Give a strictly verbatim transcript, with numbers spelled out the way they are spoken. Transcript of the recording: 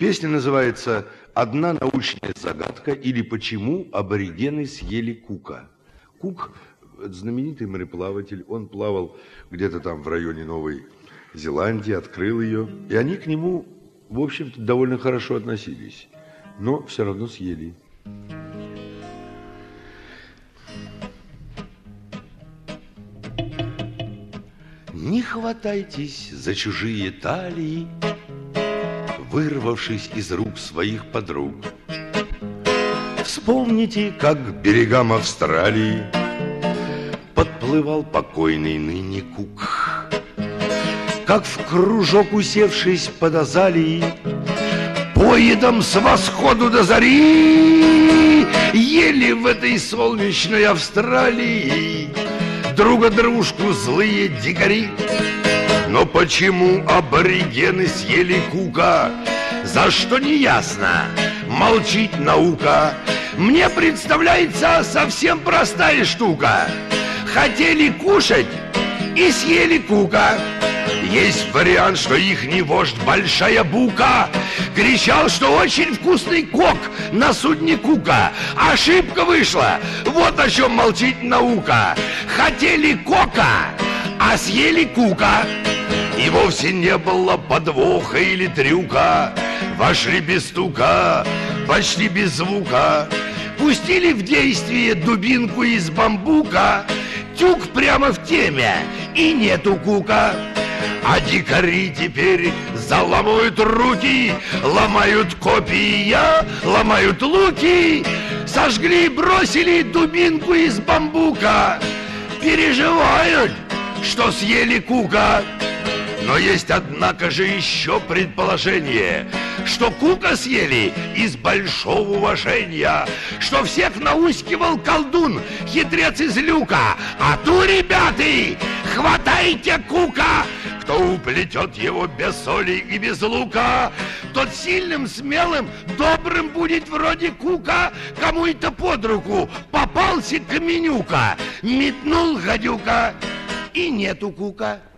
Песня называется «Одна научная загадка» или «Почему аборигены съели Кука». Кук – знаменитый мореплаватель, он плавал где-то там в районе Новой Зеландии, открыл ее, и они к нему, в общем-то, довольно хорошо относились, но все равно съели. Не хватайтесь за чужие талии, вырвавшись из рук своих подруг. Вспомните, как к берегам Австралии подплывал покойный ныне Кук, как в кружок усевшись под азалией, поедом с восходу до зари ели в этой солнечной Австралии друга дружку злые дикари. Но почему аборигены съели Кука? За что не ясно, молчит наука. Мне представляется совсем простая штука. Хотели кушать и съели Кука. Есть вариант, что ихний вождь Большая Бука кричал, что очень вкусный кок на судне Кука. Ошибка вышла, вот о чем молчит наука. Хотели кока, а съели Кука. И вовсе не было подвоха или трюка. Вошли без стука, почти без звука, пустили в действие дубинку из бамбука. Тюк прямо в теме, и нету Кука. А дикари теперь заламывают руки, ломают копья, ломают луки. Сожгли, бросили дубинку из бамбука. Переживают, что съели Кука. Но есть, однако же, еще предположение, что Кука съели из большого уважения, что всех наускивал колдун, хитрец из люка. А ту, ребята, хватайте Кука! Кто уплетет его без соли и без лука, тот сильным, смелым, добрым будет вроде Кука. Кому это под руку попался каменюка, метнул гадюка, и нету Кука.